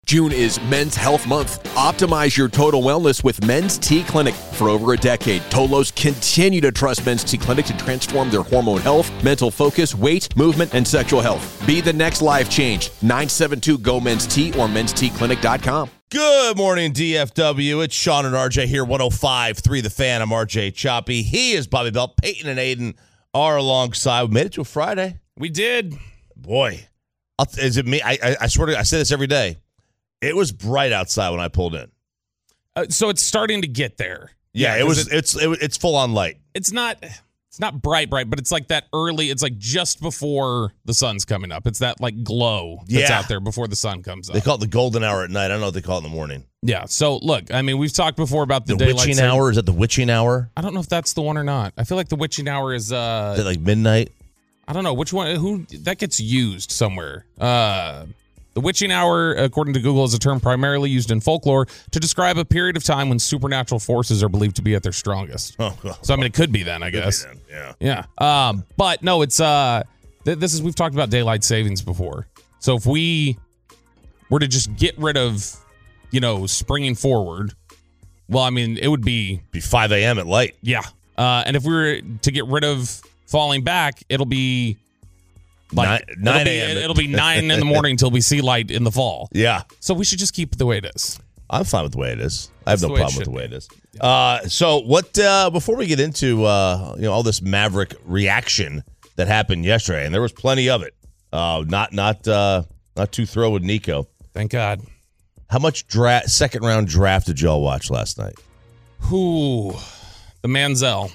June is Men's Health Month. Optimize your total wellness with Men's T Clinic. For over a decade, Tolos continue to trust Men's T Clinic to transform their hormone health, mental focus, weight, movement, and sexual health. Be the next life change. 972-GO-MEN'S-T or mensteclinic.com. Good morning, DFW. It's Sean and RJ here, 105.3 The Fan. I'm RJ Choppy. He is Bobby Belt. Peyton and Aiden are alongside. We made it to a Friday. We did. Boy, is it me? I swear to God, I say this every day. It was bright outside when I pulled in. So it's starting to get there. Yeah, it's full on light. It's not bright, but it's like that early. It's like just before the sun's coming up. It's that like glow that's out there before the sun comes up. They call it the golden hour at night. I don't know what they call it in the morning. Yeah. So look, I mean, we've talked before about the daylight witching hour. Is that the witching hour? I don't know if that's the one or not. I feel like the witching hour is. Is it like midnight? I don't know which one. Who that gets used somewhere. The witching hour, according to Google, is a term primarily used in folklore to describe a period of time when supernatural forces are believed to be at their strongest. So, I mean, it could be then, I guess. Yeah. But no, it's we've talked about daylight savings before. So if we were to just get rid of, springing forward, well, I mean, it would be 5 a.m. at light. Yeah. And if we were to get rid of falling back, it'll be like 9 a.m. It'll be 9 in the morning until we see light in the fall. Yeah. So we should just keep it the way it is. I'm fine with the way it is. I have no problem with the way it is. So what? Before we get into all this Maverick reaction that happened yesterday, and there was plenty of it. Not too thrilled with Nico. Thank God. How much second round draft did y'all watch last night? The Manziel.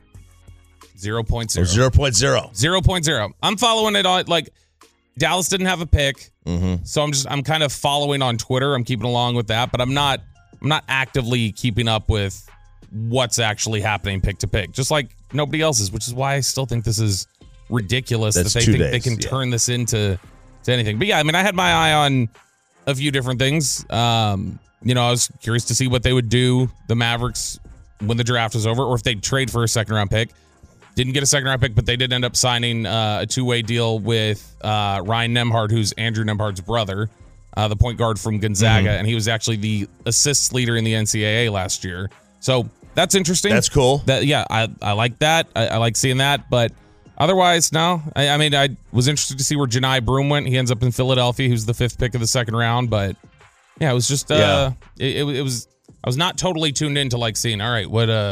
0.0. 0.0. 0.0. I'm following it on, like, Dallas didn't have a pick. Mm-hmm. So I'm kind of following on Twitter. I'm keeping along with that, but I'm not actively keeping up with what's actually happening pick to pick, just like nobody else is, which is why I still think this is ridiculous that they think they can turn this into anything. But yeah, I mean, I had my eye on a few different things. I was curious to see what they would do, the Mavericks, when the draft was over, or if they'd trade for a second round pick. Didn't get a second round pick, but they did end up signing a two-way deal with Ryan Nembhard, who's Andrew Nembhard's brother, the point guard from Gonzaga, and he was actually the assists leader in the NCAA last year. So that's interesting. That's cool. I like that. I like seeing that, but otherwise, no. I mean, I was interested to see where Janai Broom went. He ends up in Philadelphia. He was the 5th pick of the second round, but yeah, it was just it was. I was not totally tuned in to like seeing. All right,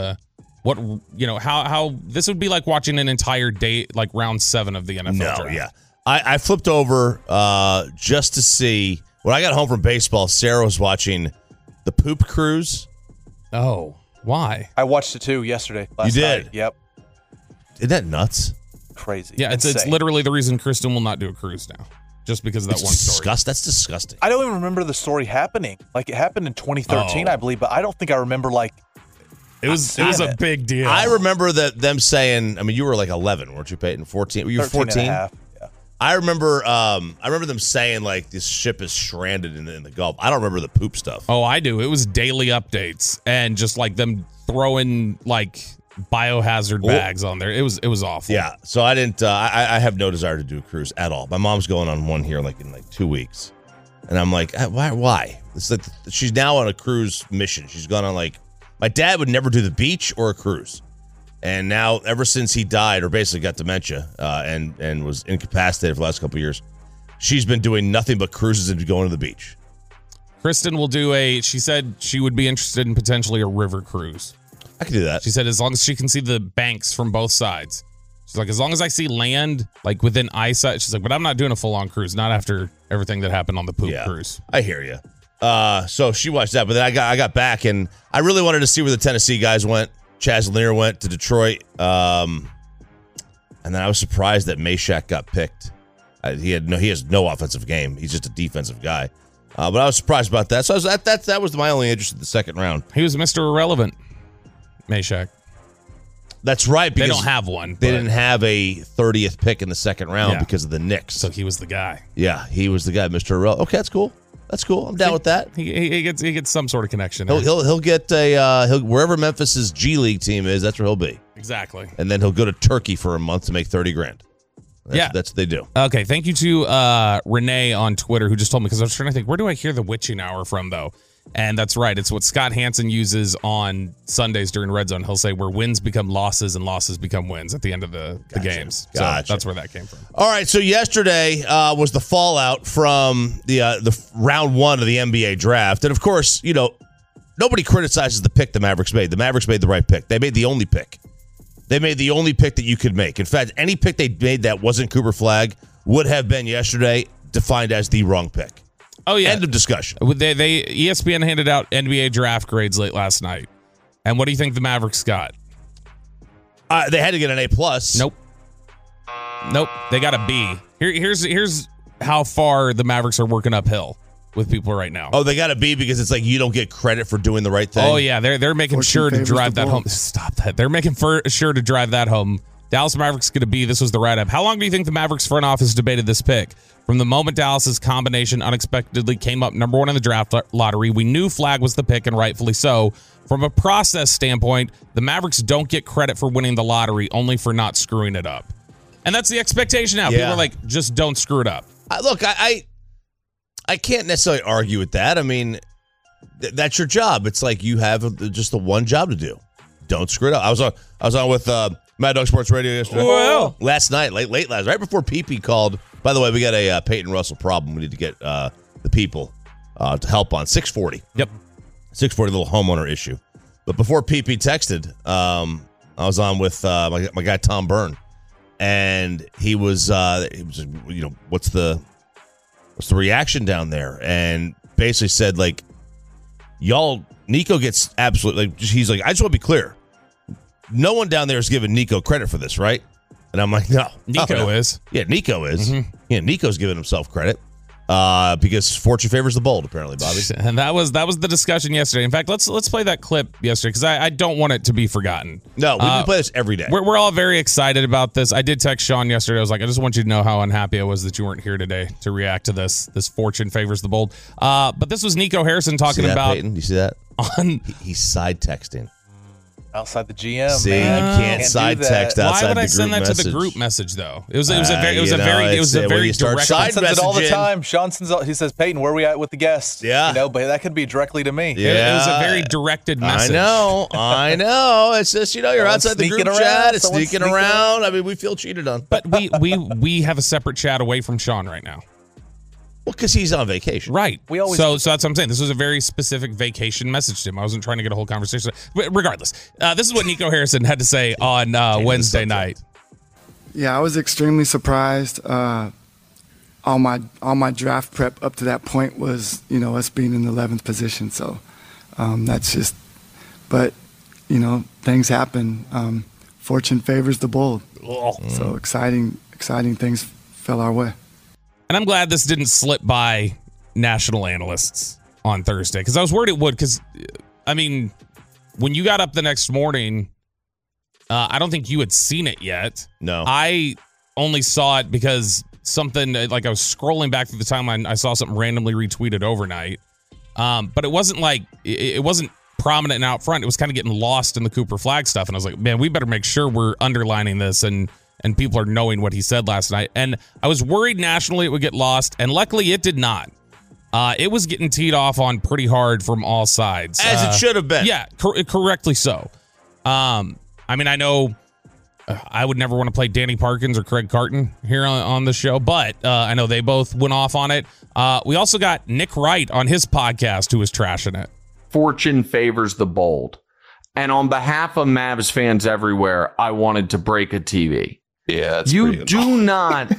how this would be like watching an entire day, like round 7 of the NFL draft. Yeah. I flipped over just to see. When I got home from baseball, Sarah was watching the Poop Cruise. Oh, why? I watched it too yesterday. You did? Night. Yep. Isn't that nuts? Crazy. Yeah, it's literally the reason Kristen will not do a cruise now. Just because of that one story. That's disgusting. I don't even remember the story happening. Like, it happened in 2013, I believe, but I don't think I remember, like, It was a big deal. I remember them saying, I mean, you were like 11, weren't you, Peyton? 14? Were you 14? And a half, yeah. I remember them saying, like, this ship is stranded in the Gulf. I don't remember the poop stuff. Oh, I do. It was daily updates and just, like, them throwing, like, biohazard bags on there. It was awful. Yeah, so I didn't, I have no desire to do a cruise at all. My mom's going on one here, like, in, like, 2 weeks. And I'm like, why? It's like, she's now on a cruise mission. She's gone on, like, my dad would never do the beach or a cruise. And now, ever since he died, or basically got dementia, and was incapacitated for the last couple of years, she's been doing nothing but cruises and going to the beach. Kristen will she said she would be interested in potentially a river cruise. I could do that. She said as long as she can see the banks from both sides. She's like, as long as I see land, like, within eyesight. She's like, but I'm not doing a full-on cruise, not after everything that happened on the poop cruise. I hear you. So she watched that, but then I got back, and I really wanted to see where the Tennessee guys went. Chaz Lanier went to Detroit, and then I was surprised that Meshack got picked. He has no offensive game. He's just a defensive guy. But I was surprised about that. So that was my only interest in the second round. He was Mr. Irrelevant, Meshack. That's right. They don't have one. They didn't have a 30th pick in the second round because of the Knicks. So he was the guy. Yeah, he was the guy, Mr. Irrelevant. Okay, that's cool. That's cool. I'm down with that. He gets some sort of connection. He'll get wherever Memphis's G League team is. That's where he'll be. Exactly. And then he'll go to Turkey for a month to make $30,000. That's what they do. Okay, thank you to Renee on Twitter who just told me, because I was trying to think, where do I hear the witching hour from, though? And that's right. It's what Scott Hansen uses on Sundays during Red Zone. He'll say where wins become losses and losses become wins at the end of the games. So that's where that came from. All right, so yesterday was the fallout from the round one of the NBA draft. And, of course, nobody criticizes the pick the Mavericks made. The Mavericks made the right pick. They made the only pick. They made the only pick that you could make. In fact, any pick they made that wasn't Cooper Flagg would have been yesterday defined as the wrong pick. Oh, yeah. End of discussion. ESPN handed out NBA draft grades late last night. And what do you think the Mavericks got? They had to get an A+. Nope. They got a B. Here's how far the Mavericks are working uphill with people right now. Oh, they got a B because it's like you don't get credit for doing the right thing? Oh, yeah. They're making sure to drive that home. Stop that. They're making sure to drive that home. Dallas Mavericks get a B. This was the write-up. How long do you think the Mavericks front office debated this pick? From the moment Dallas's combination unexpectedly came up number one in the draft lottery, we knew Flagg was the pick, and rightfully so. From a process standpoint, the Mavericks don't get credit for winning the lottery, only for not screwing it up. And that's the expectation now. Yeah. People are like, just don't screw it up. Look, I can't necessarily argue with that. I mean, that's your job. It's like you have just the one job to do. Don't screw it up. I was on with Mad Dog Sports Radio yesterday. Well. Last night, late last, right before PP called. By the way, we got a Peyton Russell problem. We need to get the people to help on 640. Yep. 640, little homeowner issue. But before PP texted, I was on with my guy Tom Byrne, and he was what's the reaction down there? And basically said like, y'all, Nico gets absolutely he's like, I just want to be clear. No one down there is giving Nico credit for this, right? And I'm like, no. Nico is. Yeah, Nico is. Mm-hmm. Yeah, Nico's giving himself credit because fortune favors the bold, apparently, Bobby. And that was the discussion yesterday. In fact, let's play that clip yesterday because I don't want it to be forgotten. No, we can play this every day. We're all very excited about this. I did text Sean yesterday. I was like, I just want you to know how unhappy I was that you weren't here today to react to this. This fortune favors the bold. But this was Nico Harrison talking about. Peyton? You see that? He's side texting. Outside the GM. See, man. you can't side text outside the group message. Why would I send that to the group message though? It was a very direct. Side sends it all the messaging. time. Sean sends. He says, "Peyton, where are we at with the guest?" Yeah, but that could be directly to me. Yeah. It was a very directed message. I know. It's just you're outside the group chat. It's sneaking around. I mean, we feel cheated on. But we have a separate chat away from Sean right now. Well, because he's on vacation. Right. So that's what I'm saying. This was a very specific vacation message to him. I wasn't trying to get a whole conversation. But regardless, this is what Nico Harrison had to say on Wednesday night. Yeah, I was extremely surprised. All my draft prep up to that point was, us being in the 11th position. So that's just, but, things happen. Fortune favors the bold. So exciting things fell our way. And I'm glad this didn't slip by national analysts on Thursday because I was worried it would because, I mean, when you got up the next morning, I don't think you had seen it yet. No. I only saw it because something, like I was scrolling back through the timeline, I saw something randomly retweeted overnight. But it wasn't like, it wasn't prominent and out front. It was kind of getting lost in the Cooper Flagg stuff. And I was like, man, we better make sure we're underlining this and people are knowing what he said last night. And I was worried nationally it would get lost, and luckily it did not. It was getting teed off on pretty hard from all sides. As it should have been. Yeah, correctly so. I mean, I know I would never want to play Danny Parkins or Craig Carton here on the show, but I know they both went off on it. We also got Nick Wright on his podcast who was trashing it. Fortune favors the bold. And on behalf of Mavs fans everywhere, I wanted to break a TV. Yeah, that's you do not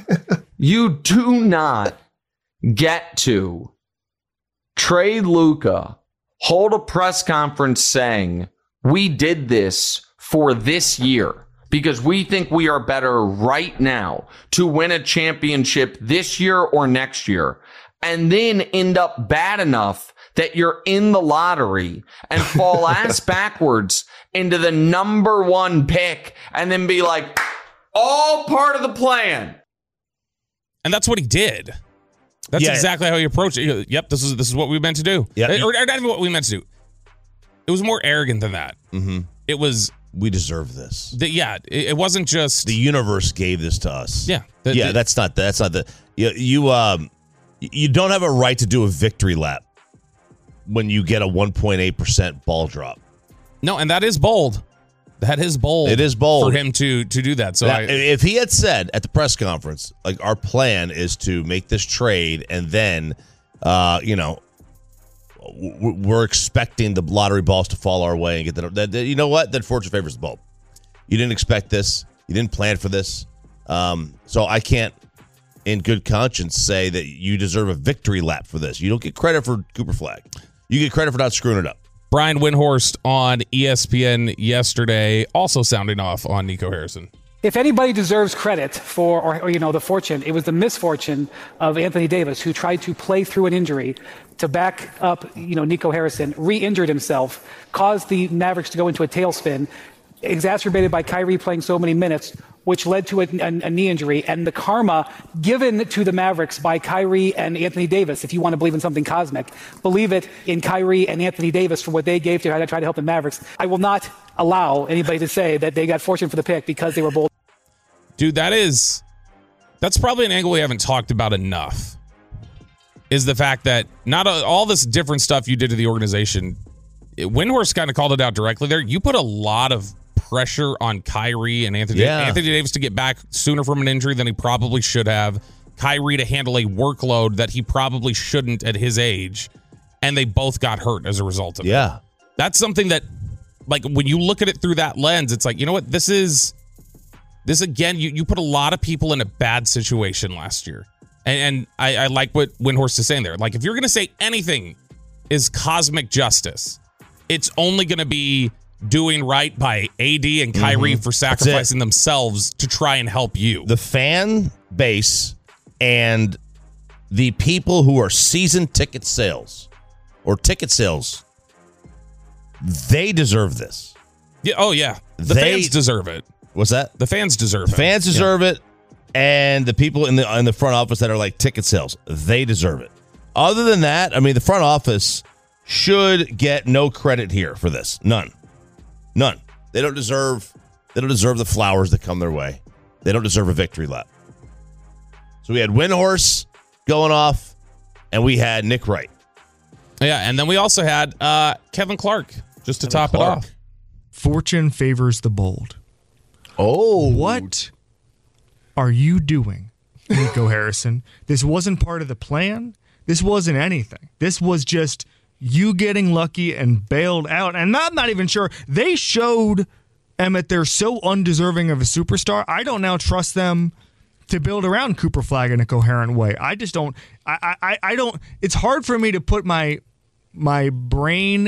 get to trade Luka, hold a press conference saying we did this for this year because we think we are better right now to win a championship this year or next year, and then end up bad enough that you're in the lottery and fall ass backwards into the number one pick and then be like, all part of the plan. And that's what he did. That's exactly how he approached it. He goes, yep, this is what we meant to do. Yep. Or not even what we meant to do. It was more arrogant than that. Mm-hmm. It was, we deserve this. It wasn't just the universe gave this to us. Yeah. That's not the you don't have a right to do a victory lap when you get a 1.8% ball drop. No, and that is bold. That is bold. It is bold for him to do that. So if he had said at the press conference, like, our plan is to make this trade, and then, we're expecting the lottery balls to fall our way and get that. You know what? Then fortune favors the bulb. You didn't expect this. You didn't plan for this. So I can't, in good conscience, say that you deserve a victory lap for this. You don't get credit for Cooper Flagg. You get credit for not screwing it up. Brian Windhorst on ESPN yesterday, also sounding off on Nico Harrison. If anybody deserves credit for, or the fortune, it was the misfortune of Anthony Davis, who tried to play through an injury to back up, Nico Harrison, re-injured himself, caused the Mavericks to go into a tailspin, exacerbated by Kyrie playing so many minutes, which led to a knee injury, and the karma given to the Mavericks by Kyrie and Anthony Davis, if you want to believe in something cosmic, believe it in Kyrie and Anthony Davis for what they gave to try to help the Mavericks. I will not allow anybody to say that they got fortune for the pick because they were bold. Dude, that's probably an angle we haven't talked about enough, is the fact that not all this different stuff you did to the organization, Windhorst kind of called it out directly there. You put a lot of pressure on Kyrie and Anthony Davis to get back sooner from an injury than he probably should have. Kyrie to handle a workload that he probably shouldn't at his age. And they both got hurt as a result of it. That's something that, like, when you look at it through that lens, it's like, you know what? This again, you put a lot of people in a bad situation last year. And I like what Windhorst is saying there. Like, if you're going to say anything is cosmic justice, it's only going to be doing right by AD and Kyrie for sacrificing themselves to try and help you. The fan base and the people who are season ticket sales, they deserve this. Yeah. Oh, yeah. The fans deserve it. What's that? The fans deserve it. Fans deserve it, and the people in the front office that are like ticket sales, they deserve it. Other than that, I mean, the front office should get no credit here for this. None. They don't deserve the flowers that come their way. They don't deserve a victory lap. So we had Windhorst going off, and we had Nick Wright. Yeah, and then we also had Kevin Clark just to top it off. Fortune favors the bold. Oh. What are you doing, Nico Harrison? This wasn't part of the plan. This wasn't anything. This was just you getting lucky and bailed out. And I'm not even sure. They showed Emmett they're so undeserving of a superstar. I don't now trust them to build around Cooper Flagg in a coherent way. I just don't. I don't. It's hard for me to put my brain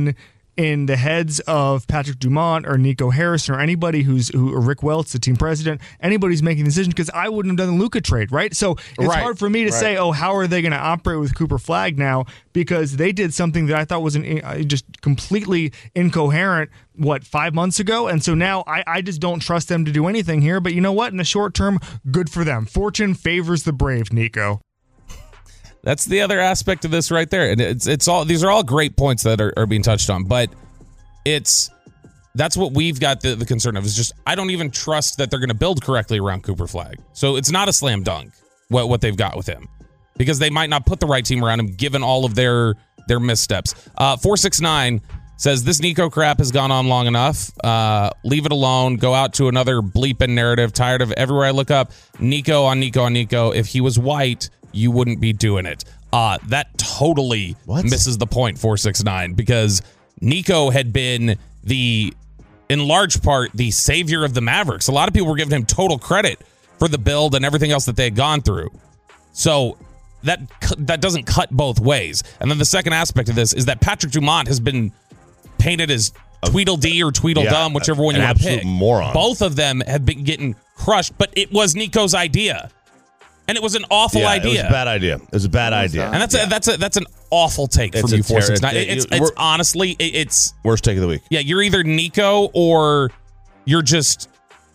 in the heads of Patrick Dumont or Nico Harrison or anybody or Rick Welts, the team president, anybody who's making decisions, because I wouldn't have done the Luka trade, right? So it's hard for me to say, how are they going to operate with Cooper Flagg now? Because they did something that I thought was just completely incoherent, 5 months ago? And so now I just don't trust them to do anything here. But you know what? In the short term, good for them. Fortune favors the brave, Nico. That's the other aspect of this right there. And it's all, these are all great points that are being touched on, but that's what we've got the concern of, is just, I don't even trust that they're going to build correctly around Cooper Flagg. So it's not a slam dunk what they've got with him, because they might not put the right team around him given all of their missteps. 469 says this Nico crap has gone on long enough. Leave it alone. Go out to another bleeping narrative. Tired of everywhere I look up, Nico on Nico on Nico. If he was white, you wouldn't be doing it. That totally misses the point, 469, because Nico had been in large part, the savior of the Mavericks. A lot of people were giving him total credit for the build and everything else that they had gone through. So that doesn't cut both ways. And then the second aspect of this is that Patrick Dumont has been painted as Tweedledee or Tweedledum, whichever one you want to pick. Moron. Both of them have been getting crushed, but it was Nico's idea. And it was an awful idea. It was a bad idea. It was a bad idea. And that's an awful take from you, 469. It's honestly, it's worst take of the week. Yeah, you're either Nico or you're just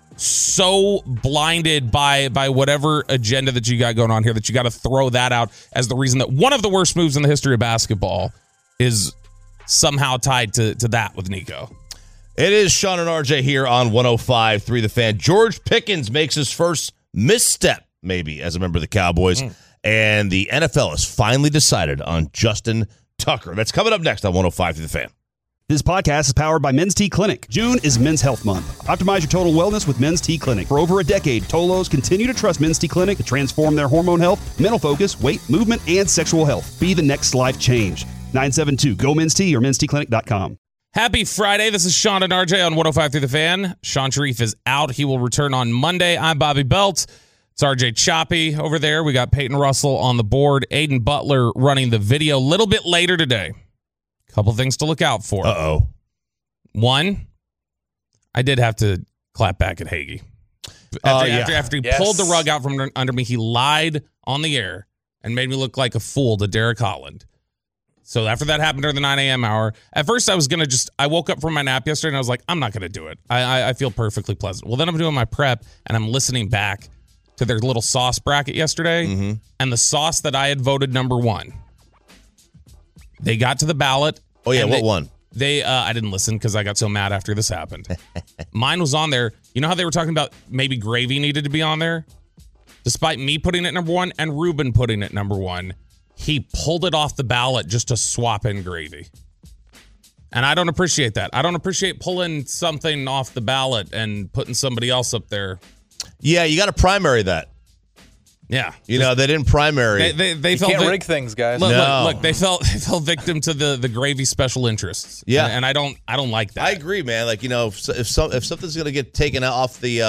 so blinded by whatever agenda that you got going on here that you got to throw that out as the reason that one of the worst moves in the history of basketball is somehow tied to that with Nico. It is Sean and RJ here on 105.3 The Fan. George Pickens makes his first misstep, maybe, as a member of the Cowboys. And the NFL has finally decided on Justin Tucker. That's coming up next on 105.3 The Fan. This podcast is powered by Men's T Clinic. June is Men's Health Month. Optimize your total wellness with Men's T Clinic. For over a decade, Tolos continue to trust Men's T Clinic to transform their hormone health, mental focus, weight, movement, and sexual health. Be the next life change. 972-GO-MEN'S-T or mensteclinic.com. Happy Friday. This is Sean and RJ on 105.3 The Fan. Sean Sharif is out. He will return on Monday. I'm Bobby Belt. It's RJ Choppy over there. We got Peyton Russell on the board. Aiden Butler running the video a little bit later today. Couple things to look out for. Uh-oh. One, I did have to clap back at Hagee. After he pulled the rug out from under me, he lied on the air and made me look like a fool to Derek Holland. So after that happened during the 9 a.m. hour, at first I was going to I woke up from my nap yesterday and I was like, I'm not going to do it. I feel perfectly pleasant. Well, then I'm doing my prep and I'm listening back to their little sauce bracket yesterday. And the sauce that I had voted number one, they got to the ballot. Oh, yeah. What one? I didn't listen because I got so mad after this happened. Mine was on there. You know how they were talking about maybe gravy needed to be on there? Despite me putting it number one and Ruben putting it number one, he pulled it off the ballot just to swap in gravy. And I don't appreciate that. I don't appreciate pulling something off the ballot and putting somebody else up there. Yeah, you got to primary that. Yeah. They didn't primary. They can't rig things, guys. Look, they fell victim to the gravy special interests. Yeah. And I don't like that. I agree, man. Like, if something's going to get taken off the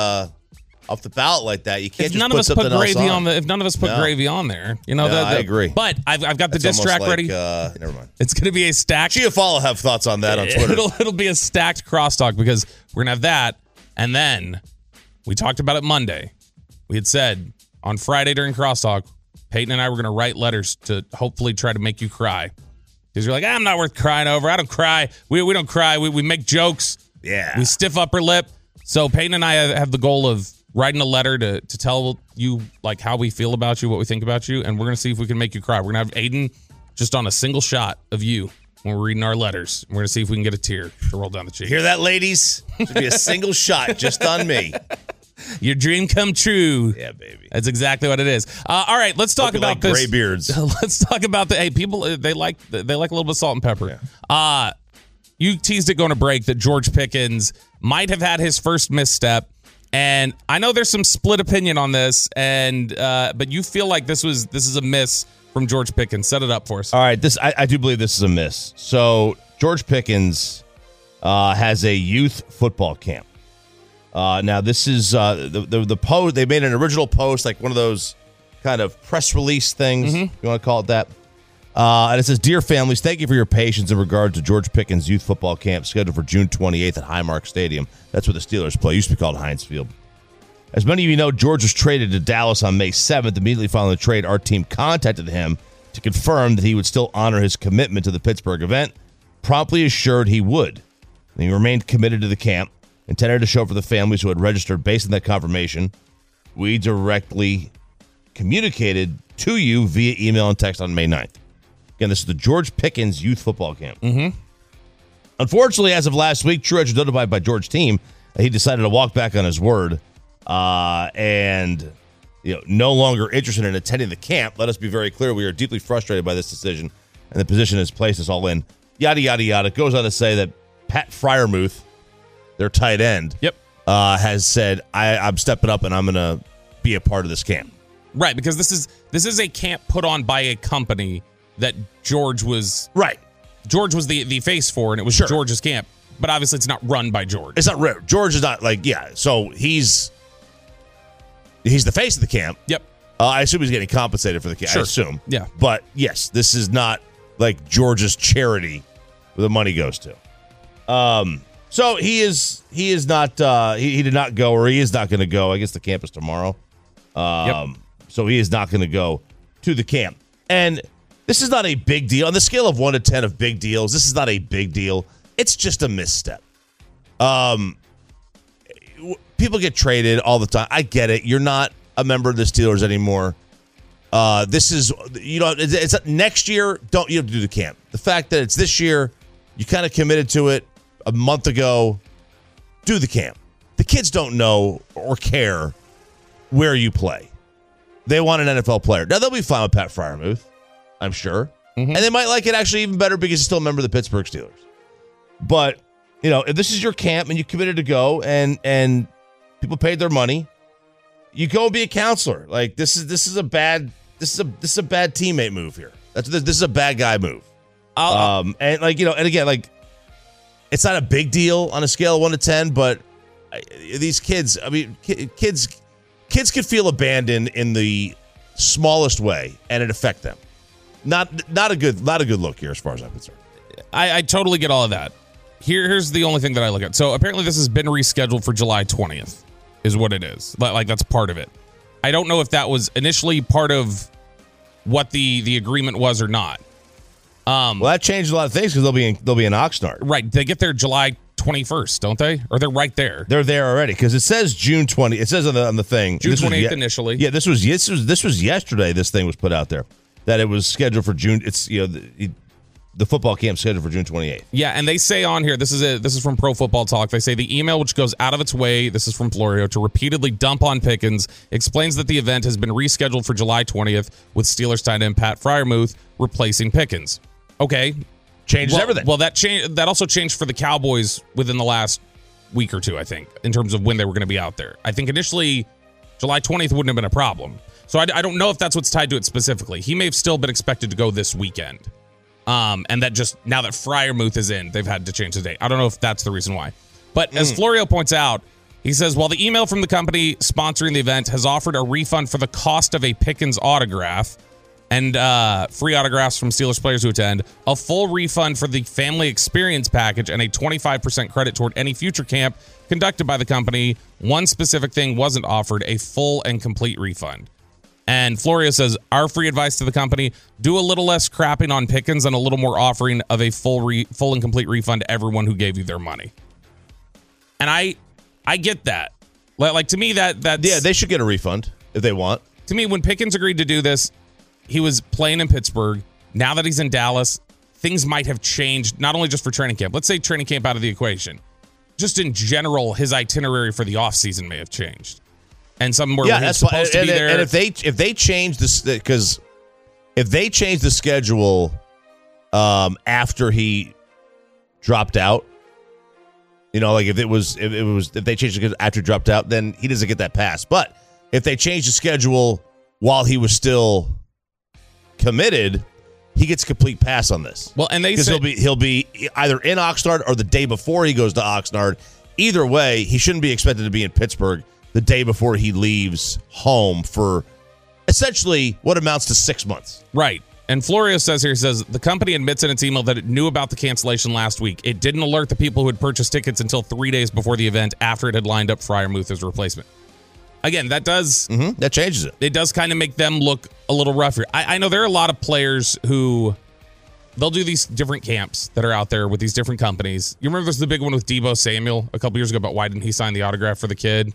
ballot like that, you can't just put something else on. If none of us put gravy on there, I agree. But I've got the diss track ready. Never mind. It's going to be a stacked. Chiafalo have thoughts on that on Twitter. It'll be a stacked crosstalk because we're going to have that. And then we talked about it Monday. We had said on Friday during crosstalk, Peyton and I were going to write letters to hopefully try to make you cry. Because you're like, I'm not worth crying over. I don't cry. We don't cry. We make jokes. Yeah. We stiff upper lip. So Peyton and I have the goal of writing a letter to tell you like how we feel about you, what we think about you, and we're going to see if we can make you cry. We're going to have Aiden just on a single shot of you when we're reading our letters. We're going to see if we can get a tear to roll down the cheek. Hear that, ladies? Should be a single shot just on me. Your dream come true. Yeah, baby. That's exactly what it is. All right, let's talk about like this. Gray beards. Let's talk about people. They like a little bit of salt and pepper. Yeah. You teased it going to break that George Pickens might have had his first misstep, and I know there's some split opinion on this, and but you feel like this is a miss from George Pickens. Set it up for us. All right, I do believe this is a miss. So George Pickens has a youth football camp. Now, this is the post. They made an original post, like one of those kind of press release things. You want to call it that? And it says, "Dear families, thank you for your patience in regard to George Pickens' youth football camp scheduled for June 28th at Highmark Stadium." That's where the Steelers play. It used to be called Heinz Field. As many of you know, George was traded to Dallas on May 7th. Immediately following the trade, our team contacted him to confirm that he would still honor his commitment to the Pittsburgh event, promptly assured he would. And he remained committed to the camp. Intended to show up for the families who had registered. Based on that confirmation, we directly communicated to you via email and text on May 9th. Again, this is the George Pickens Youth Football Camp. Unfortunately, as of last week, Truett's was notified by George's team that he decided to walk back on his word and no longer interested in attending the camp. Let us be very clear. We are deeply frustrated by this decision, and the position has placed us all in. Yada, yada, yada. It goes on to say that Pat Freiermuth, their tight end, has said, I'm stepping up and I'm going to be a part of this camp. Right, because this is a camp put on by a company that George was George was the face for, and it was George's camp. But obviously, it's not run by George. It's not. George is not So he's the face of the camp. Yep. I assume he's getting compensated for the camp. Sure. I assume. Yeah. But yes, this is not like George's charity where the money goes to. So he is not. He did not go, or he is not going to go. I guess the camp is tomorrow. So he is not going to go to the camp. And this is not a big deal. On the scale of 1 to 10 of big deals, this is not a big deal. It's just a misstep. People get traded all the time. I get it. You're not a member of the Steelers anymore. This is, it's next year, you have to do the camp. The fact that it's this year, you kind of committed to it a month ago. do the camp. The kids don't know or care where you play. They want an NFL player. Now, they'll be fine with Pat Freiermuth, I'm sure. And they might like it actually even better because he's still a member of the Pittsburgh Steelers. But, if this is your camp and you committed to go and people paid their money, you go and be a counselor. Like, this is a bad teammate move here. This is a bad guy move. And again, it's not a big deal on a scale of 1 to 10, but these kids, kids could feel abandoned in the smallest way, and it affect them. Not a good look here as far as I'm concerned. I totally get all of that. Here's the only thing that I look at. So apparently this has been rescheduled for July 20th, is what it is. Like, that's part of it. I don't know if that was initially part of what the agreement was or not. Well, that changed a lot of things because they'll be in Oxnard. Right. They get there July 21st, don't they? Or they're right there. They're there already because it says June 20. It says on the thing June 28th initially. Yeah, this was yesterday. This thing was put out there that it was scheduled for June. It's the football camp scheduled for June 28th. Yeah, and they say on here, this is from Pro Football Talk. They say the email, which goes out of its way, this is from Florio, to repeatedly dump on Pickens, explains that the event has been rescheduled for July 20th with Steelers tight end Pat Freiermuth replacing Pickens. Okay. Changes everything. Well, that also changed for the Cowboys within the last week or two, I think, in terms of when they were going to be out there. I think initially July 20th wouldn't have been a problem. So I don't know if that's what's tied to it specifically. He may have still been expected to go this weekend. And that just, now that Freiermuth is in, they've had to change the date. I don't know if that's the reason why. But as Florio points out, he says, while the email from the company sponsoring the event has offered a refund for the cost of a Pickens autograph and free autographs from Steelers players who attend, a full refund for the family experience package, and a 25% credit toward any future camp conducted by the company, one specific thing wasn't offered, a full and complete refund. And Florio says, our free advice to the company, do a little less crapping on Pickens and a little more offering of a full and complete refund to everyone who gave you their money. And I get that. Like, to me, that's... Yeah, they should get a refund if they want. To me, when Pickens agreed to do this, he was playing in Pittsburgh. Now that he's in Dallas, things might have changed, not only just for training camp. Let's say training camp out of the equation. Just in general, his itinerary for the offseason may have changed. And somewhere where he's supposed to be there. And if they change this, because if they change the schedule after he dropped out, if they changed it after he dropped out, then he doesn't get that pass. But if they change the schedule while he was still committed, he gets a complete pass on this. Well, and because he'll be either in Oxnard or the day before he goes to Oxnard. Either way, he shouldn't be expected to be in Pittsburgh the day before he leaves home for essentially what amounts to 6 months. Right. And Florio says here, the company admits in its email that it knew about the cancellation last week. It didn't alert the people who had purchased tickets until 3 days before the event after it had lined up Freiermuth as a replacement. Again, that does... that changes it. It does kind of make them look a little rougher. I know there are a lot of players who... They'll do these different camps that are out there with these different companies. You remember there's the big one with Deebo Samuel a couple years ago about why didn't he sign the autograph for the kid?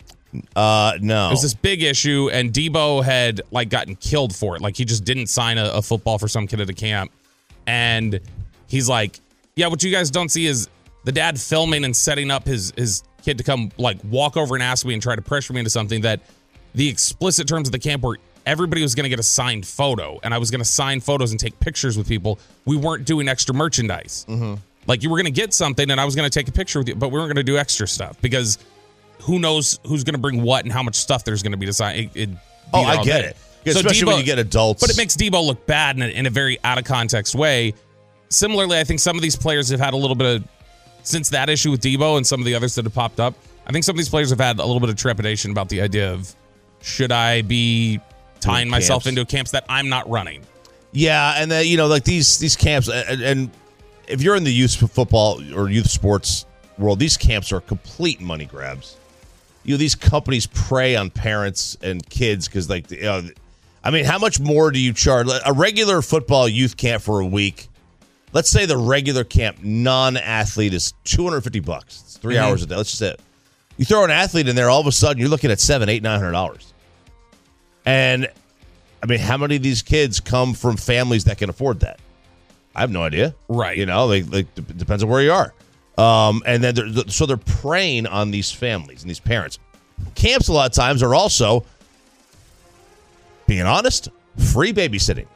No. It was this big issue, and Deebo had gotten killed for it. He just didn't sign a football for some kid at a camp. And he's like, yeah, what you guys don't see is the dad filming and setting up his kid to come walk over and ask me and try to pressure me into something that the explicit terms of the camp were everybody was going to get a signed photo, and I was going to sign photos and take pictures with people. We weren't doing extra merchandise. You were going to get something, and I was going to take a picture with you, but we weren't going to do extra stuff because who knows who's going to bring what and how much stuff there's going to be to sign. I get it. Especially when you get adults. But it makes Deebo look bad in a very out-of-context way. Similarly, I think some of these players have had a little bit of, since that issue with Deebo and some of the others that have popped up, I think some of these players have had a little bit of trepidation about the idea of, should I be tying myself into camps that I'm not running? Yeah, and then, these camps, and if you're in the youth football or youth sports world, these camps are complete money grabs. These companies prey on parents and kids because, how much more do you charge? A regular football youth camp for a week, let's say the regular camp non-athlete is $250. It's 3 hours a day. Let's just say it. You throw an athlete in there, all of a sudden you're looking at $700, $800, $900. And how many of these kids come from families that can afford that? I have no idea. Right. Depends on where you are. And then they're preying on these families and these parents. Camps a lot of times are also, being honest, free babysitting.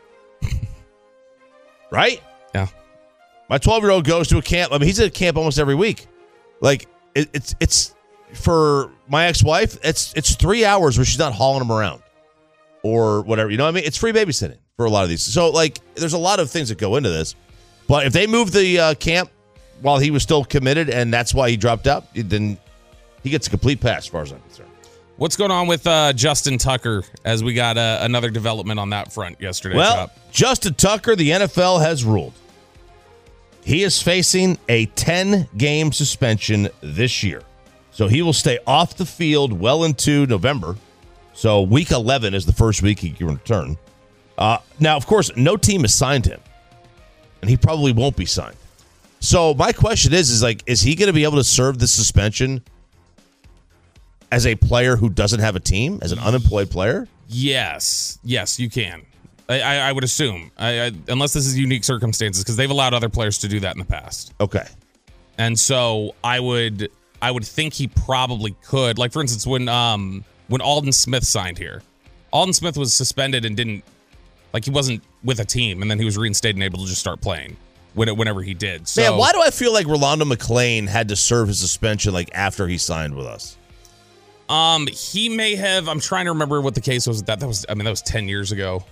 Right? Yeah. My 12-year-old goes to a camp. I mean, he's at a camp almost every week. Like, it's for my ex-wife, it's 3 hours where she's not hauling him around or whatever. You know what I mean? It's free babysitting for a lot of these. So, like, there's a lot of things that go into this. But if they move the camp while he was still committed and that's why he dropped out, then he gets a complete pass as far as I'm concerned. What's going on with Justin Tucker as we got another development on that front yesterday? Well, Chop? Justin Tucker, the NFL has ruled. He is facing a 10-game suspension this year. So he will stay off the field well into November. So week 11 is the first week he can return. Now, of course, no team has signed him. And he probably won't be signed. So my question is he going to be able to serve this suspension as a player who doesn't have a team, as an unemployed player? Yes, you can. I would assume, unless this is unique circumstances, because they've allowed other players to do that in the past. Okay. And so I would think he probably could. Like, for instance, when Alden Smith signed here, Alden Smith was suspended and didn't, like, he wasn't with a team, and then he was reinstated and able to just start playing whenever he did. So, man, why do I feel like Rolando McClain had to serve his suspension like after he signed with us? He may have. I'm trying to remember what the case was. That was 10 years ago.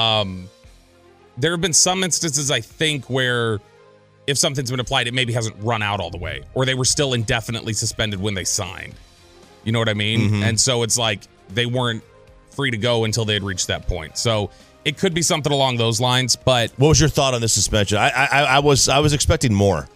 There have been some instances, I think, where if something's been applied, it maybe hasn't run out all the way, or they were still indefinitely suspended when they signed. You know what I mean? Mm-hmm. And so it's like they weren't free to go until they had reached that point. So it could be something along those lines. But what was your thought on this suspension? I was expecting more.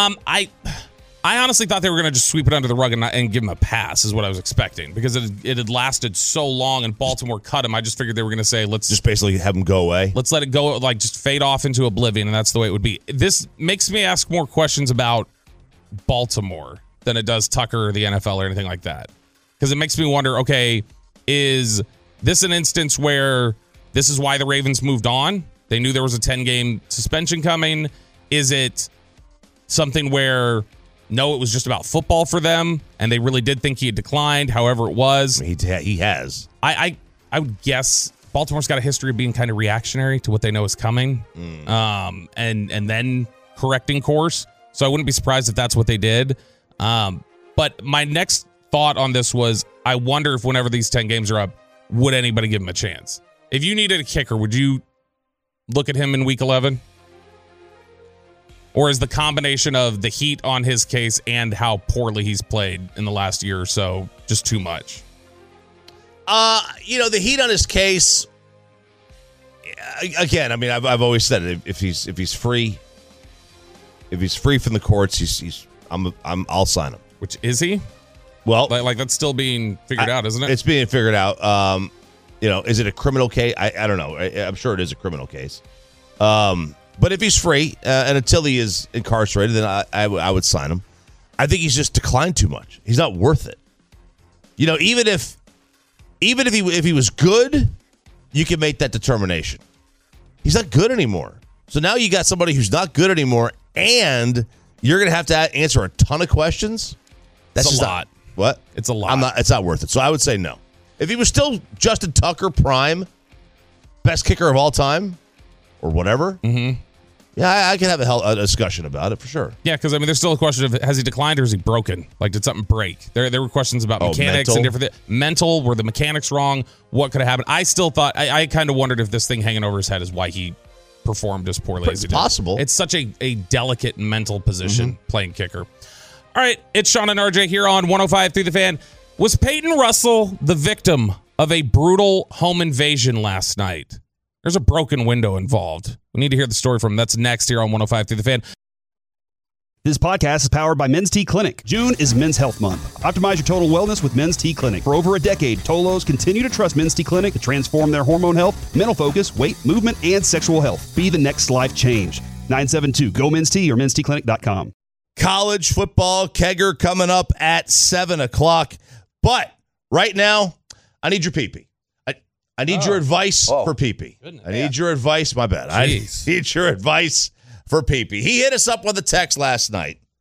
I honestly thought they were going to just sweep it under the rug and give him a pass is what I was expecting, because it had lasted so long and Baltimore cut him. I just figured they were going to say, let's just basically have him go away. Let's let it go, like just fade off into oblivion, and that's the way it would be. This makes me ask more questions about Baltimore than it does Tucker or the NFL or anything like that, because it makes me wonder, okay, is this an instance where this is why the Ravens moved on? They knew there was a 10-game suspension coming. Is it something where no, it was just about football for them, and they really did think he had declined, however it was? I mean, he has. I would guess Baltimore's got a history of being kind of reactionary to what they know is coming, and then correcting course. So I wouldn't be surprised if that's what they did. But my next thought on this was, I wonder if whenever these 10 games are up, would anybody give him a chance? If you needed a kicker, would you look at him in week 11? Or is the combination of the heat on his case and how poorly he's played in the last year or so just too much? The heat on his case, again, I mean, I've always said it. If he's free from the courts, I'll sign him. Which is he? Well, like that's still being figured out, isn't it? It's being figured out. Is it a criminal case? I don't know. I'm sure it is a criminal case. But if he's free and until he is incarcerated, then I would sign him. I think he's just declined too much. He's not worth it. Even if he was good, you can make that determination. He's not good anymore. So now you got somebody who's not good anymore, and you're going to have to answer a ton of questions. That's a lot. What? It's a lot. It's not worth it. So I would say no. If he was still Justin Tucker prime, best kicker of all time, or whatever. Mm-hmm. Yeah, I can have a discussion about it for sure. Yeah, because, I mean, there's still a question of, has he declined or is he broken? Like, did something break? There were questions about mechanics mental. and different things. Mental, were the mechanics wrong? What could have happened? I still thought, I kind of wondered if this thing hanging over his head is why he performed as poorly as he did. It's possible. It's such a delicate mental position, playing kicker. All right, it's Sean and RJ here on 105 Through the Fan. Was Peyton Russell the victim of a brutal home invasion last night? There's a broken window involved. We need to hear the story from him. That's next here on 105 Through the Fan. This podcast is powered by Men's T Clinic. June is Men's Health Month. Optimize your total wellness with Men's T Clinic. For over a decade, Tolos continue to trust Men's T Clinic to transform their hormone health, mental focus, weight, movement, and sexual health. Be the next life change. 972-GO-MEN'S-T or mensteclinic.com. College football kegger coming up at 7 o'clock. But right now, I need your pee-pee. I need your advice for pee-pee. I need your advice. My bad. Jeez. I need your advice for pee-pee. He hit us up with a text last night.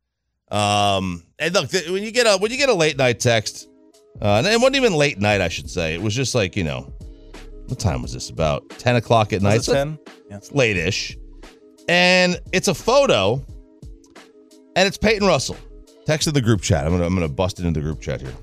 And look, when you get a late night text, and it wasn't even late night, I should say. It was just like, what time was this? About 10 o'clock at night. Was it 10? Yeah. It's late-ish. And it's a photo, and it's Peyton Russell. Texted the group chat. I'm gonna bust it into the group chat here.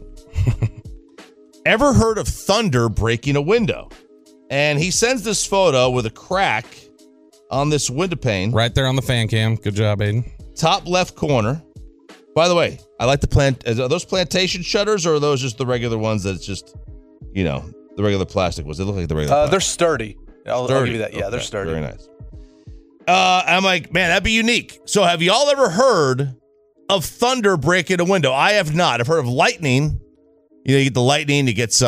Ever heard of thunder breaking a window? And he sends this photo with a crack on this window pane. Right there on the fan cam. Good job, Aiden. Top left corner. By the way, I like the plant. Are those plantation shutters, or are those just the regular ones that's just, the regular plastic ones? They look like the regular plastic. They're sturdy. I'll give you that. Yeah, Okay, they're sturdy. Very nice. I'm like, man, that'd be unique. So have y'all ever heard of thunder breaking a window? I have not. I've heard of lightning. You get the lightning. It gets,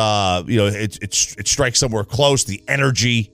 it strikes somewhere close. The energy,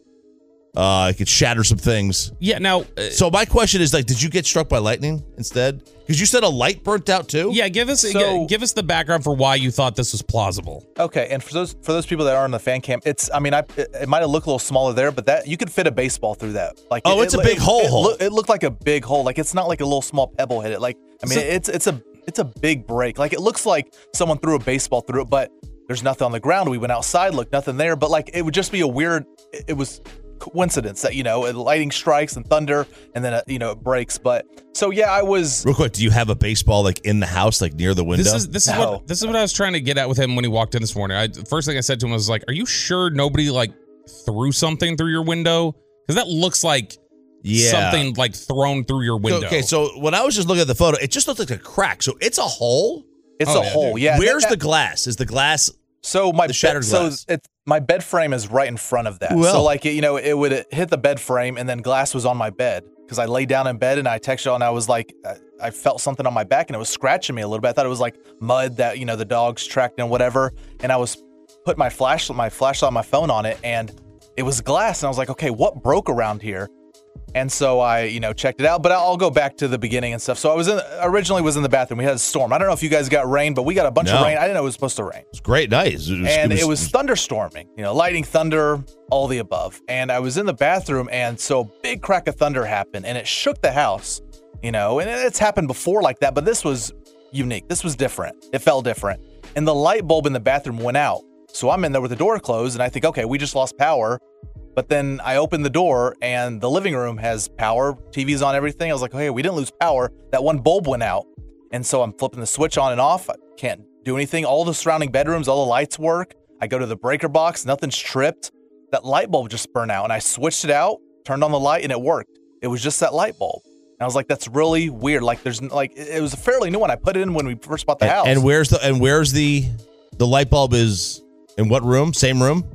it could shatter some things. Yeah. Now, so my question is, did you get struck by lightning instead? Because you said a light burnt out too. Yeah. Give us the background for why you thought this was plausible. Okay, and for those people that are on the fan cam, it might have looked a little smaller there, but that you could fit a baseball through that. Like, it's a big hole. It looked like a big hole. Like, it's not like a little small pebble hit it. Like, it's a big break. Like, it looks like someone threw a baseball through it, but there's nothing on the ground. We went outside, looked nothing there, but like, it would just be a weird. It was coincidence that lightning strikes and thunder, and then it breaks. But so yeah, I was real quick. Do you have a baseball like in the house, like near the window? This is what I was trying to get at with him when he walked in this morning. First thing I said to him was like, "Are you sure nobody like threw something through your window? Because that looks like something like thrown through your window." Okay, so when I was just looking at the photo, it just looked like a crack. So it's a hole. It's a hole. Dude. Yeah. Where's the glass? Is the glass? So my shattered glass. So my bed frame is right in front of that. Well, so like it would hit the bed frame, and then glass was on my bed because I lay down in bed and I texted and I was like, I felt something on my back and it was scratching me a little bit. I thought it was like mud that the dogs tracked and whatever. And I was putting my flashlight, my phone on it, and it was glass. And I was like, okay, what broke around here? And so I, checked it out, but I'll go back to the beginning and stuff. So I originally was in the bathroom. We had a storm. I don't know if you guys got rain, but we got a bunch of rain. I didn't know it was supposed to rain. It was great night. It was thunderstorming, lightning, thunder, all the above. And I was in the bathroom, and so a big crack of thunder happened, and it shook the house, and it's happened before like that, but this was unique. This was different. It felt different. And the light bulb in the bathroom went out. So I'm in there with the door closed, and I think, okay, we just lost power. But then I opened the door, and the living room has power. TV's on, everything. I was like, okay, we didn't lose power. That one bulb went out. And so I'm flipping the switch on and off. I can't do anything. All the surrounding bedrooms, all the lights work. I go to the breaker box. Nothing's tripped. That light bulb just burned out. And I switched it out, turned on the light, and it worked. It was just that light bulb. And I was like, that's really weird. Like, it was a fairly new one. I put it in when we first bought the house. And where's the light bulb is in what room? Same room?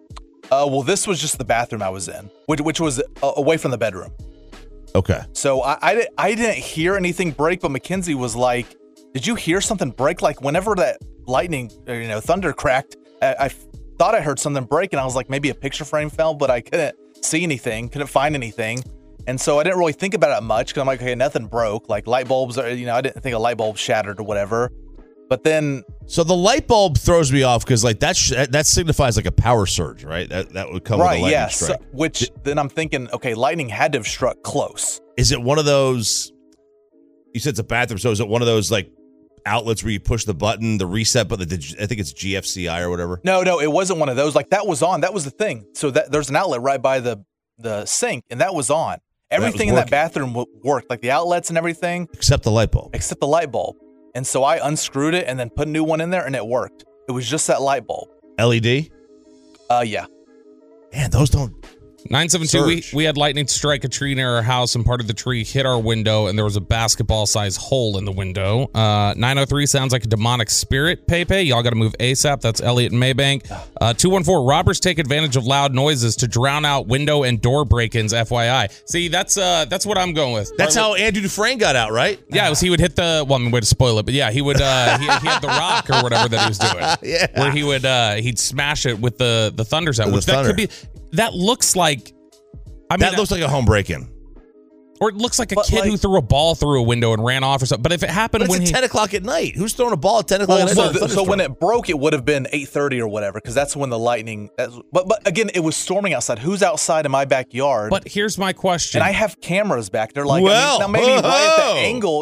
Well, this was just the bathroom I was in, which was away from the bedroom. Okay. So I didn't hear anything break, but Mackenzie was like, "Did you hear something break?" Like whenever that lightning, thunder cracked, I thought I heard something break, and I was like, maybe a picture frame fell, but I couldn't see anything, couldn't find anything, and so I didn't really think about it much because I'm like, okay, nothing broke. Like light bulbs are, I didn't think a light bulb shattered or whatever. But then, so the light bulb throws me off because like that signifies like a power surge, right? That would come with a lightning strike. So, which then I'm thinking, okay, lightning had to have struck close. Is it one of those? You said it's a bathroom, so is it one of those like outlets where you push the button, the reset button? I think it's GFCI or whatever. No, it wasn't one of those. Like that was on. That was the thing. So there's an outlet right by the sink, and that was on. Everything in that bathroom worked, like the outlets and everything, except the light bulb. And so I unscrewed it and then put a new one in there, and it worked. It was just that light bulb. LED? Yeah. Man, those don't. 972, we had lightning strike a tree near our house, and part of the tree hit our window, and there was a basketball-sized hole in the window. 903 sounds like a demonic spirit, Pepe. Y'all got to move ASAP. That's Elliot and Maybank. 214, robbers take advantage of loud noises to drown out window and door break-ins, FYI. See, that's what I'm going with. That's how Andrew Dufresne got out, right? Yeah, he would hit way to spoil it, but yeah, he would, he had the rock or whatever that he was doing. Yeah. Where he would, he'd smash it with the thunders out, which that could be... That looks like... that looks like a home break-in. Or it looks like a kid who threw a ball through a window and ran off or something. But if it happened when it's 10 o'clock at night. Who's throwing a ball at 10 o'clock at night? So when it broke, it would have been 8:30 or whatever, because that's when the lightning. But again, it was storming outside. Who's outside in my backyard? But here's my question. And I have cameras back there. Like, now maybe right at the angle,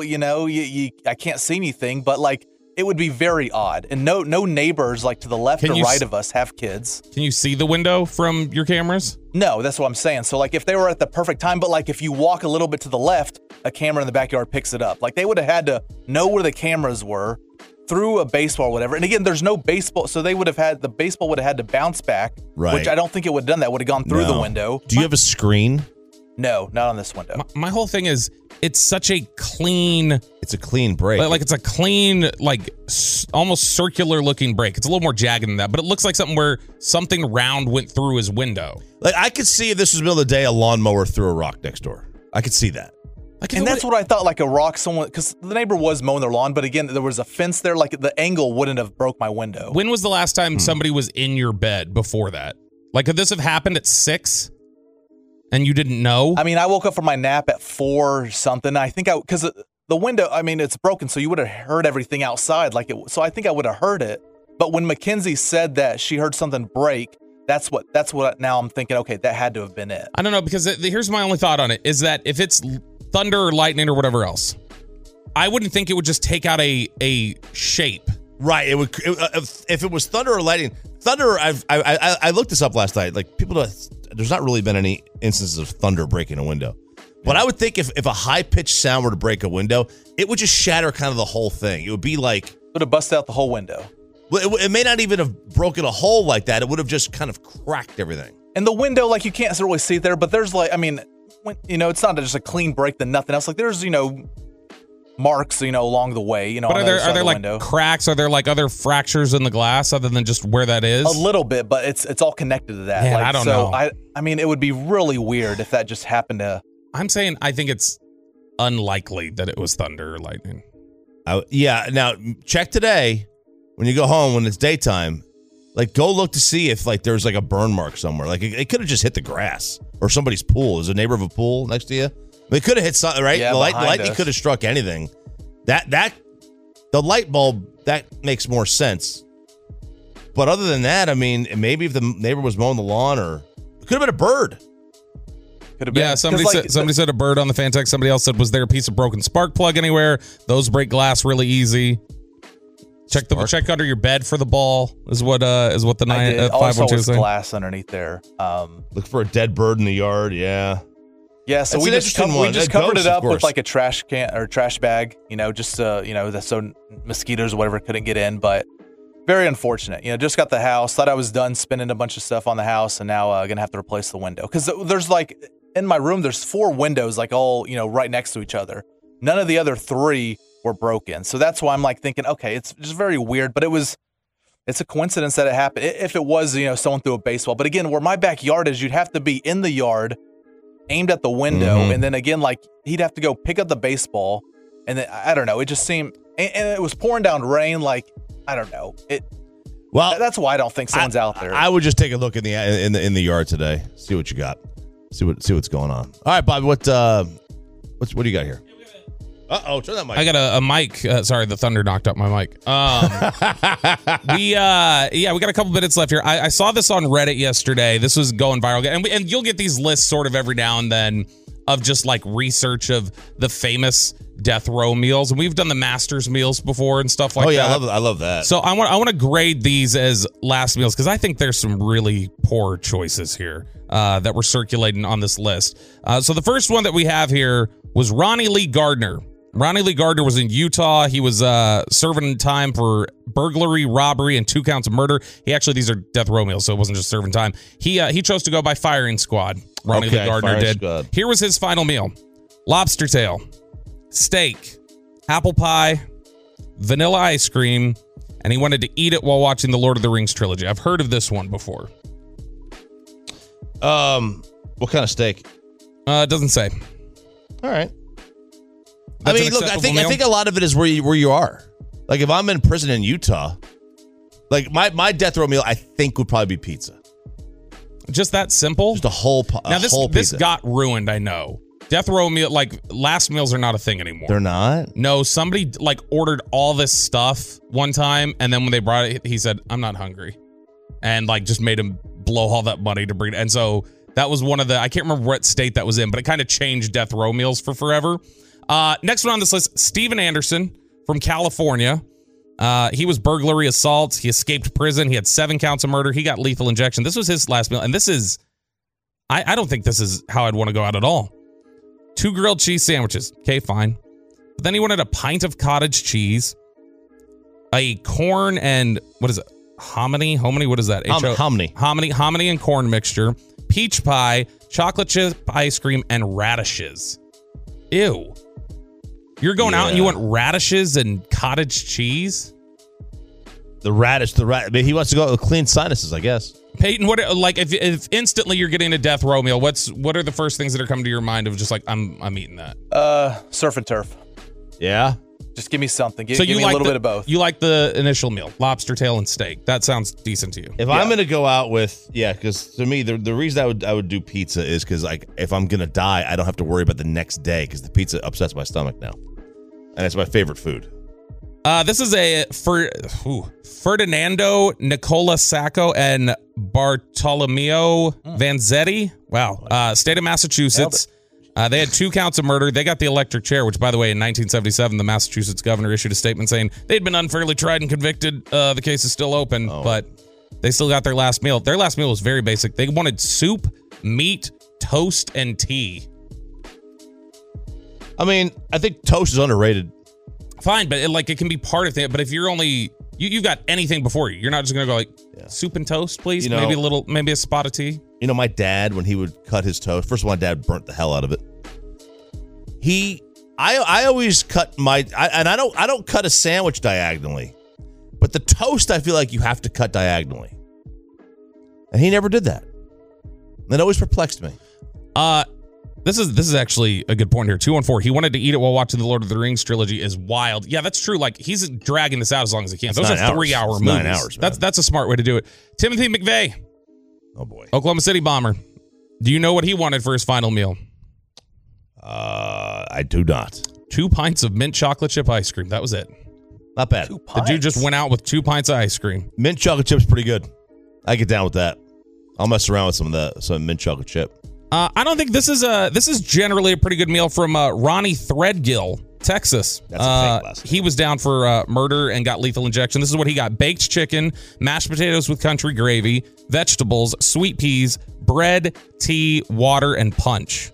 I can't see anything, but like it would be very odd. And no neighbors like to the left or right of us have kids. Can you see the window from your cameras? No, that's what I'm saying. So like if they were at the perfect time, but like if you walk a little bit to the left, a camera in the backyard picks it up. Like they would have had to know where the cameras were through a baseball or whatever. And again, there's no baseball, so they would have had, the baseball would have had to bounce back, which I don't think it would have done that. Would have gone through the window. Do you have a screen? No, not on this window. My whole thing is, it's such a clean... It's a clean break. Like it's a clean, almost circular looking break. It's a little more jagged than that, but it looks like something where something round went through his window. Like I could see if this was the middle of the day, a lawnmower threw a rock next door. I could see that. And that's what I thought, like a rock, someone, because the neighbor was mowing their lawn, but again, there was a fence there, like the angle wouldn't have broke my window. When was the last time somebody was in your bed before that? Like, could this have happened at 6? And you didn't know? I mean, I woke up from my nap at 4 or something. I think because the window, I mean, it's broken, so you would have heard everything outside. So I think I would have heard it. But when Mackenzie said that she heard something break, that's what now I'm thinking, okay, that had to have been it. I don't know, because here's my only thought on it, is that if it's thunder or lightning or whatever else, I wouldn't think it would just take out a shape. Right. It would if it was thunder or lightning. Thunder. I looked this up last night. Like there's not really been any instances of thunder breaking a window. But I would think if a high pitched sound were to break a window, it would just shatter kind of the whole thing. It would be like it would have busted out the whole window. Well, it may not even have broken a hole like that. It would have just kind of cracked everything. And the window, like you can't really see it there, but there's like, I mean, it's not just a clean break than nothing else. Like there's marks, along the way, But are there like window. Cracks? Are there like other fractures in the glass other than just where that is? A little bit, but it's all connected to that. Man, I don't know. I mean, it would be really weird if that just happened to. I'm saying I think it's unlikely that it was thunder or lightning. Yeah. Now check today when you go home when it's daytime. Like go look to see if like there's like a burn mark somewhere. Like it could have just hit the grass or somebody's pool. Is a neighbor of a pool next to you? They could have hit something, right? Yeah, the lightning could have struck anything. The light bulb, that makes more sense. But other than that, I mean, maybe if the neighbor was mowing the lawn, or it could have been a bird. Could have been. Yeah, somebody said a bird on the fan text. Somebody else said, was there a piece of broken spark plug anywhere? Those break glass really easy. Check under your bed for the ball is what the 512 was saying. Glass underneath there. Look for a dead bird in the yard. Yeah. Yeah, so we just covered it up with like a trash can or trash bag, just so mosquitoes or whatever couldn't get in. But very unfortunate. Just got the house, thought I was done spending a bunch of stuff on the house, and now gonna have to replace the window because there's like in my room there's 4 windows like all right next to each other. None of the other 3 were broken, so that's why I'm like thinking, okay, it's just very weird. But it's a coincidence that it happened. If it was someone threw a baseball, but again, where my backyard is, you'd have to be in the yard, aimed at the window, and then again, like he'd have to go pick up the baseball, and then I don't know. It just seemed, and it was pouring down rain. Like I don't know. Well, that's why I don't think someone's out there. I would just take a look in the yard today, see what you got, see what's going on. All right, Bobby, what do you got here? Turn that mic. I got a mic. Sorry, the thunder knocked up my mic. We got a couple minutes left here. I saw this on Reddit yesterday. This was going viral, and you'll get these lists sort of every now and then of just like research of the famous death row meals, and we've done the Masters meals before and stuff like that. Oh yeah, I love that. So I want to grade these as last meals because I think there's some really poor choices here that were circulating on this list. So the first one that we have here was Ronnie Lee Gardner. Ronnie Lee Gardner was in Utah. He was serving time for burglary, robbery, and 2 counts of murder. These are death row meals, so it wasn't just serving time. He chose to go by firing squad. Ronnie Lee Gardner did. Squad. Here was his final meal: lobster tail, steak, apple pie, vanilla ice cream, and he wanted to eat it while watching the Lord of the Rings trilogy. I've heard of this one before. What kind of steak? It doesn't say. All right. That's look, I think a lot of it is where you are. Like if I'm in prison in Utah, like my death row meal, I think would probably be pizza. Just that simple? Just a whole now this pizza. This got ruined, I know. Death row meal, like last meals are not a thing anymore. They're not? No, somebody like ordered all this stuff one time, and then when they brought it, he said, "I'm not hungry," and like just made him blow all that money to bring it. And so that was one of the, I can't remember what state that was in, but it kind of changed death row meals for forever. Next one on this list, Steven Anderson from California. He was burglary, assault. He escaped prison. He had 7 counts of murder. He got lethal injection. This was his last meal, and this is, I don't think this is how I'd want to go out at all. 2 grilled cheese sandwiches. Okay, fine. But then he wanted a pint of cottage cheese, a corn and, what is it? Hominy? What is that? Hominy and corn mixture, peach pie, chocolate chip ice cream, and radishes. Ew. You're going out and you want radishes and cottage cheese? The radish. I mean, he wants to go with clean sinuses, I guess. Peyton, what like if instantly you're getting a death row meal, what are the first things that are coming to your mind of just like I'm eating that? Surf and turf. Yeah. Just give me something. Give you me like a little bit of both. You like the initial meal, lobster tail and steak. That sounds decent to you. If I'm gonna go out with, because to me the reason I would do pizza is because like if I'm gonna die, I don't have to worry about the next day because the pizza upsets my stomach now, and it's my favorite food. This is a Ferdinando Nicola Sacco and Bartolomeo Vanzetti. Wow. State of Massachusetts. They had 2 counts of murder. They got the electric chair, which, by the way, in 1977, the Massachusetts governor issued a statement saying they'd been unfairly tried and convicted. The case is still open, but they still got their last meal. Their last meal was very basic. They wanted soup, meat, toast, and tea. I mean, I think toast is underrated. Fine, but it can be part of it. But if you're only you've got anything before you, you're not just gonna go like soup and toast, please. Maybe a spot of tea. You know, my dad, when he would cut his toast, first of all, my dad burnt the hell out of it. I always cut I don't cut a sandwich diagonally, but the toast I feel like you have to cut diagonally, and he never did that. That always perplexed me. This is actually a good point here. 214. He wanted to eat it while watching the Lord of the Rings trilogy is wild. Yeah, that's true. Like he's dragging this out as long as he can. Those are 3-hour movies. 9 hours. Man. That's a smart way to do it. Timothy McVeigh. Oh boy. Oklahoma City bomber. Do you know what he wanted for his final meal? I do not. 2 pints of mint chocolate chip ice cream. That was it. Not bad. The dude just went out with 2 pints of ice cream. Mint chocolate chip's pretty good. I get down with that. I'll mess around with some mint chocolate chip. I don't think this is generally a pretty good meal from Ronnie Threadgill, Texas. That's a fake last name. He was down for murder and got lethal injection. This is what he got: baked chicken, mashed potatoes with country gravy, vegetables, sweet peas, bread, tea, water, and punch.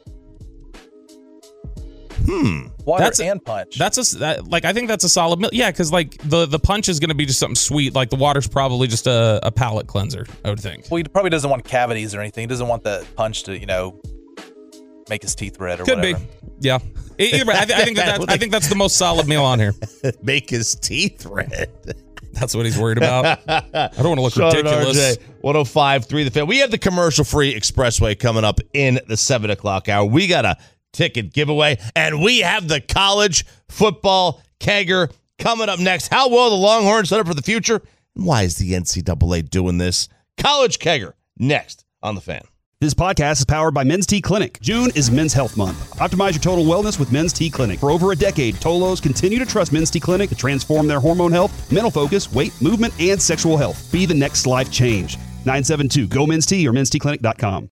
Water and punch. I think that's a solid meal. Yeah, because like the punch is going to be just something sweet. Like the water's probably just a palate cleanser, I would think. Well, he probably doesn't want cavities or anything. He doesn't want the punch to, make his teeth red or whatever. Could be. Yeah. Either way, I think that's the most solid meal on here. Make his teeth red. That's what he's worried about. I don't want to look ridiculous. 105.3 The Fan. We have the commercial-free Expressway coming up in the 7 o'clock hour. We got a ticket giveaway, and we have the college football kegger coming up next. How will the Longhorns set up for the future? And why is the NCAA doing this? College kegger next on The Fan. This podcast is powered by Men's T Clinic. June is Men's Health Month. Optimize your total wellness with Men's T Clinic. For over a decade, Tolos continue to trust Men's T Clinic to transform their hormone health, mental focus, weight, movement, and sexual health. Be the next life change. 972-GO-MEN'S-T or mensteclinic.com.